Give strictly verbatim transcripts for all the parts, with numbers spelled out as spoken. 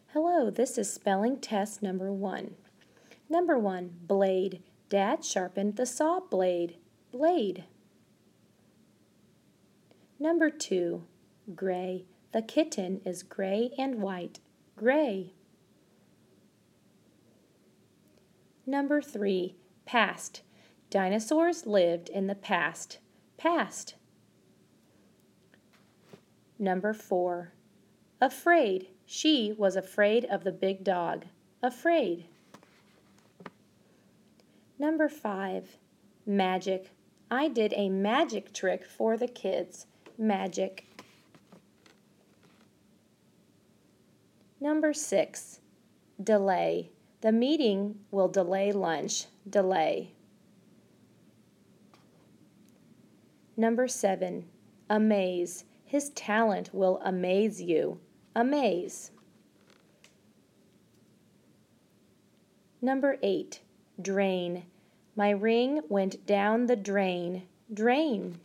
Hello, this is spelling test number one. Number one, blade. Dad sharpened the saw blade. Blade. Number two, gray. The kitten is gray and white. Gray. Number three, past. Dinosaurs lived in the past. Past. Number four, afraid. She was afraid of the big dog. Afraid. Number five, magic. I did a magic trick for the kids. Magic. Number six, delay. The meeting will delay lunch. Delay. Number seven, amaze. His talent will amaze you. Amaze. Number eight, drain. My ring went down the drain. Drain.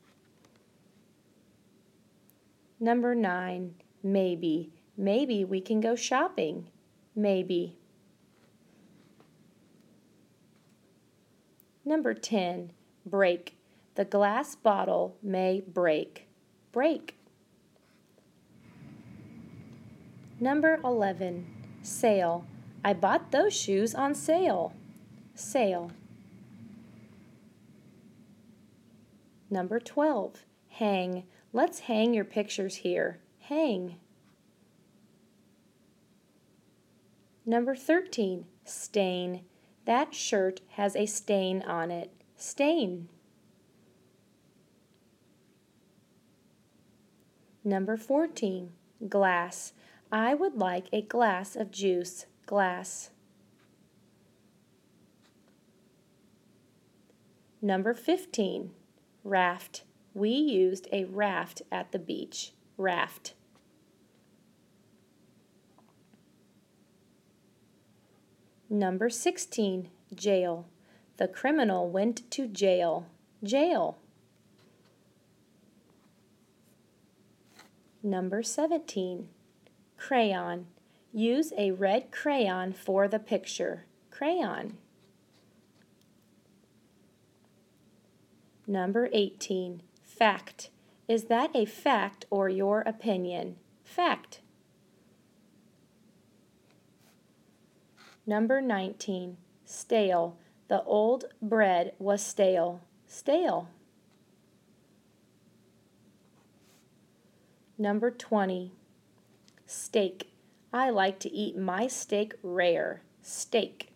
Number nine, maybe. Maybe we can go shopping. Maybe. Number ten, break. The glass bottle may break. Break. Number eleven, sale. I bought those shoes on sale. Sale. Number twelve, hang. Let's hang your pictures here. Hang. Number thirteen, stain. That shirt has a stain on it. Stain. Number fourteen, glass. I would like a glass of juice. Glass. Number fifteen, raft. We used a raft at the beach. Raft. Number sixteen, jail. The criminal went to jail. Jail. Number seventeen, crayon. Use a red crayon for the picture. Crayon. Number eighteen, fact. Is that a fact or your opinion? Fact. Number nineteen, stale. The old bread was stale. Stale. Number twenty, steak. I like to eat my steak rare. Steak.